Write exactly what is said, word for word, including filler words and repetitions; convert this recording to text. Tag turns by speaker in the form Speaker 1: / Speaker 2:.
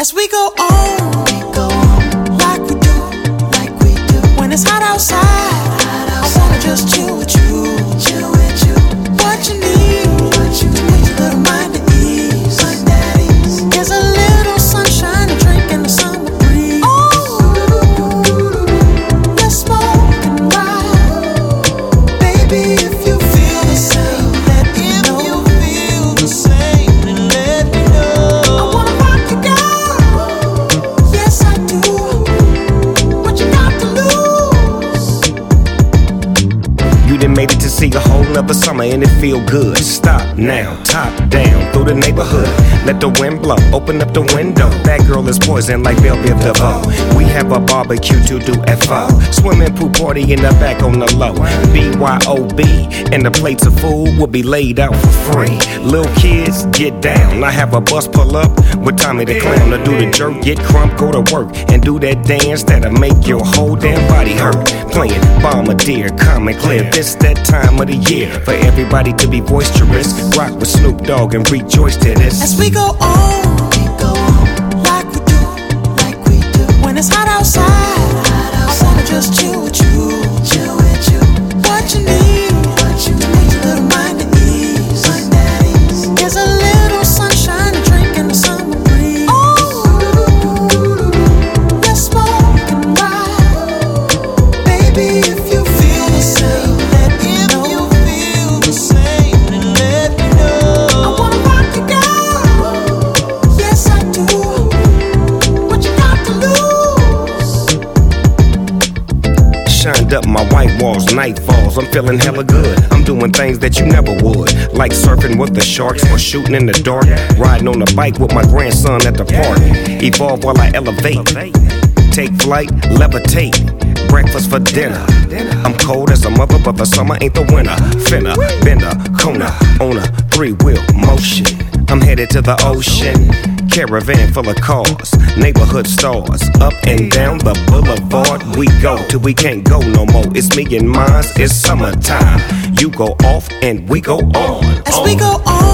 Speaker 1: As we go on, we go on like we do, like we do. When it's hot outside, hot outside. I wanna just chill with you, chill with you. What you need, what you need, your little mind at ease, mind at ease. There's a little sunshine, a drink, and the summer breeze. Oh, let's smoke and ride, baby. If you feel the same, let me know. If you feel the same, then let me know. I wanna rock you, girl.
Speaker 2: Made it to see a whole nother summer and it feel good. Stop now, top down through the neighborhood. Let the wind blow, open up the window. That girl is poison like Belleville DeVoe. We have a barbecue to do F O. Swimming pool party in the back on the low. B Y O B and the plates of food will be laid out for free. Little kids, get down. I have a bus pull up with Tommy the Clown to do the jerk, get crump, go to work and do that dance that'll make your whole damn body hurt. Playing Bombardier, Common Clear. This that time of the year for everybody to be boisterous. Rock with Snoop Dogg and rejoice to this.
Speaker 1: As we go on, we go on like we do, like we do. When it's hot outside, hot outside. I wanna just chill with you, chill with you. What you need, what you need, your little mind at ease, mind at ease. There's a little sunshine, a drink, and the summer breeze. Oh, let's smoke and ride, baby. If you feel the same.
Speaker 2: Shined up my white walls, night falls, I'm feeling hella good. I'm doing things that you never would, like surfing with the sharks or shooting in the dark. Riding on a bike with my grandson at the park. Evolve while I elevate, take flight, levitate. Breakfast for dinner. I'm cold as a mother, but the summer ain't the winter. Finna, bender, Kona, on a three-wheel motion. I'm headed to the ocean. Caravan full of cars, neighborhood stars. Up and down the boulevard we go till we can't go no more. It's me and mine, it's summertime. You go off and we go on.
Speaker 1: As
Speaker 2: on.
Speaker 1: we go on.